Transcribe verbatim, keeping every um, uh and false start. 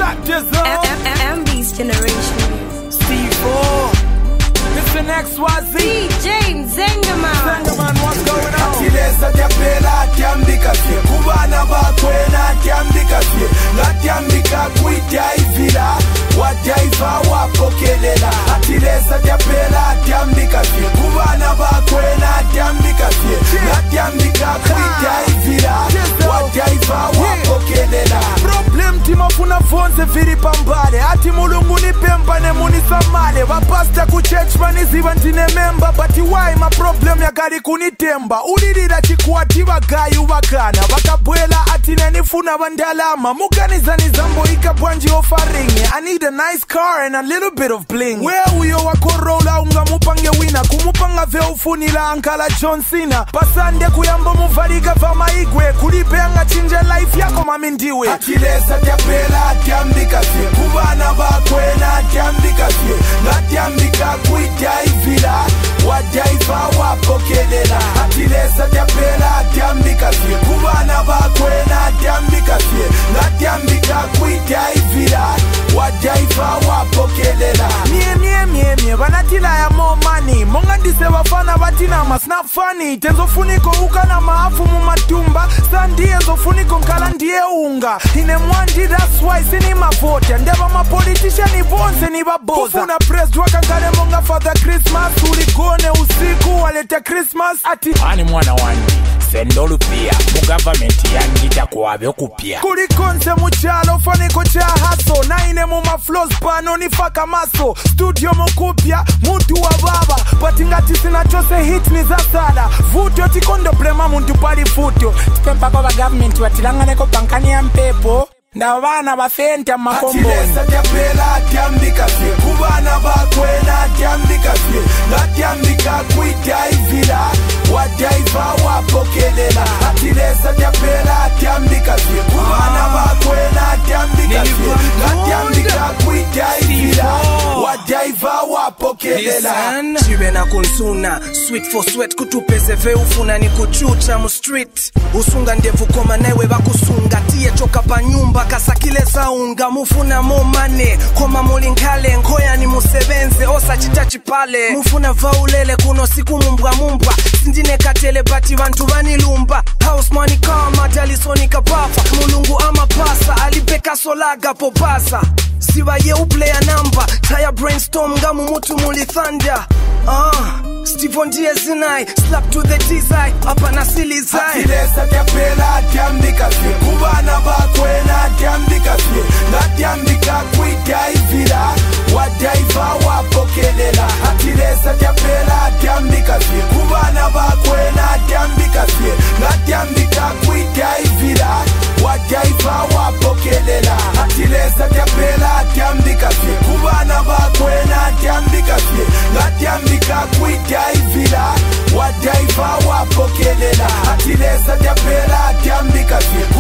M B's generation. C four. This the next Y Z. D James Zengaman. Zengaman, what's going on? Atileza tyapela tyambika fye kubana bakwena tyambika fye ngatyambika kwitya ivila watyaiva wapokelela. Atileza tyapela tyambika fye kubana bakwena tyambika fye ngatyambika kwitya ivila watyaiva wapokelela. Problem timafuna vonze viri pambale ati mulungu nipemba nemunisamale vapasta ku church vaniziva ndine memba but why ma problem yakali kunitemba ulilira chikwati vagayu vakana vakabwela ati nenifuna vandalama muganizani zambo ikabwanji offering I need a nice car and a little bit of bling we uyo wakorola unga mupange wina kumupanga ve ufunila ankala John Cena pasande kuyamba muvalika vamaigwe kulipenga chinje life yako mami ndiwe. Atileza tyapela tyambika fye kubana bakwena tyambika fye ngatyambika kwitya ivila watyaiva wapokelela. Atileza tyapela tyambika fye kubana bakwena tyambika fye ngatyambika kwitya ivila watyaiva wapokelela. Mie mie mie mie vanatila ya more money monga ndise vafana vatina mas not funny tenzo funiko ukana maafu mumatumba sandie nzo funiko nkala ndiye unga ine mwandi that's why sini mavota ndeva ma politician ivonse ni vaboza kufuna press wakangale monga Father Christmas uligone usiku waleta Christmas ati ani mwana wanji sendolu pia mu government yangita kuwabe okupia kulikonse muchalo faniko cha haso na ine mu maflows pano nifaka maso studio mukupya mutu wa baba patingati sina chose hit ni za sala vuto tikondo blema muntu pali futo tipempa kwa government watilanganeko pankani ya mpepo nda vana vafenta makomboni. Atileza tyapela tyambika fye kubana bakwena tyambika fye ngatyambika kwitya ivila watyaiva wapokelela. Atileza tyapela tyambika fye kubana bakwena tyambika fye ngatyambika kwitya ivila watyaiva wapokelela. Chiwe na kunsuna sweet for sweat kutupeze ve ufuna ni kuchucha mu street usunga ndevu koma newe bakusunga tiye choka pa nyumba kasakile zaunga mufuna mo mane koma mulinkale nkoya ni musebenze osa chitachi pale mufuna vaulele kuno siku mumbwa mumbwa sindine katele bati vantu vanilumba house money kama talisoni kapafa mulungu ama pasa alipeka solaga popasa siwa ye uplaya number taya brainstorm ngamu mutu muli thunder ah uh, Steve ndiye zinai slap to the desire apa na sili zai. Atileza tyapela tyambika fye kubana bakwena tyambika fye ngatyambika kwitya ivila watyaiva wapokelela. Atileza tyapela tyambika fye kubana bakwena tyambika fye ngatyambika kwitya ivila watyaiva wapokelela. Atileza tyapela tyambika fye kubana bakwena tyambika fye ngatyambika kwitya ivila watyaiva wapokelela. Atileza tyapela tyambika fye